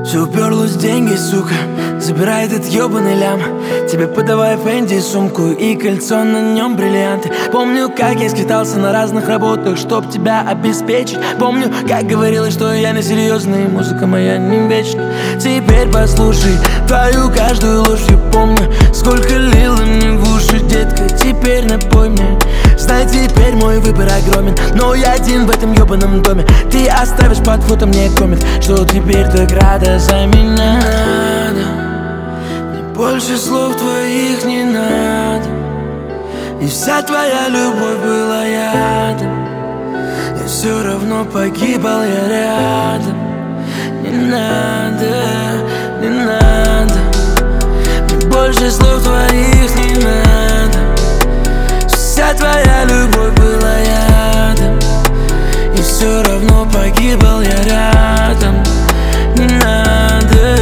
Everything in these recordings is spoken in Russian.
Все уперлось в деньги, сука. Забирай этот ебаный лям. Тебе подавай Фенди сумку и кольцо, на нем бриллианты. Помню, как я скитался на разных работах, чтоб тебя обеспечить. Помню, как говорилось, что я не серьезный, музыка моя не вечна. Теперь послушай твою каждую ложь. Я помню, сколько лила мне в уши, детка. Теперь напой мне. Знай, теперь мой выбор огромен, но я один в этом ебаном доме. Ты оставишь под фото мне коммент, что теперь так рада за меня. Мне больше слов твоих не надо, и вся твоя любовь была ядом. И все равно погибал я рядом. Не надо, не надо. Мне больше слов твоих не надо. Вся твоя любовь была ядом, и все равно погибал я рядом. Не надо.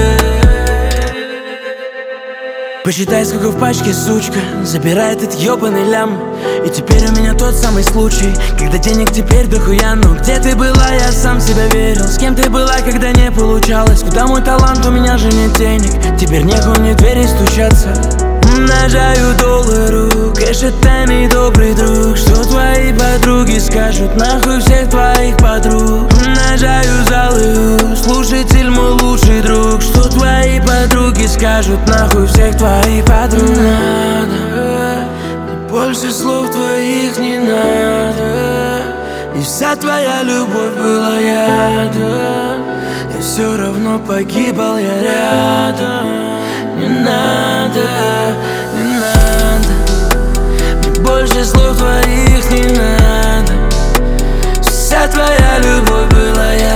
Посчитай, сколько в пачке, сучка. Забирай этот ебаный лям. И теперь у меня тот самый случай, когда денег теперь дохуя. Но где ты была, я сам себя верил. С кем ты была, когда не получалось? Куда мой талант, у меня же нет денег. Теперь некуда мне в двери стучаться. Умножаю доллары, кэш это мой добрый друг. Что твои подруги скажут, нахуй всех твоих подруг. Умножаю залы, слушатель мой лучший друг. Что твои подруги скажут, нахуй всех твоих подруг. Надо, мне больше слов твоих не надо. И вся твоя любовь была ядом, и все равно погибал я рядом. Не надо, не надо. Мне больше слов твоих не надо. Вся твоя любовь была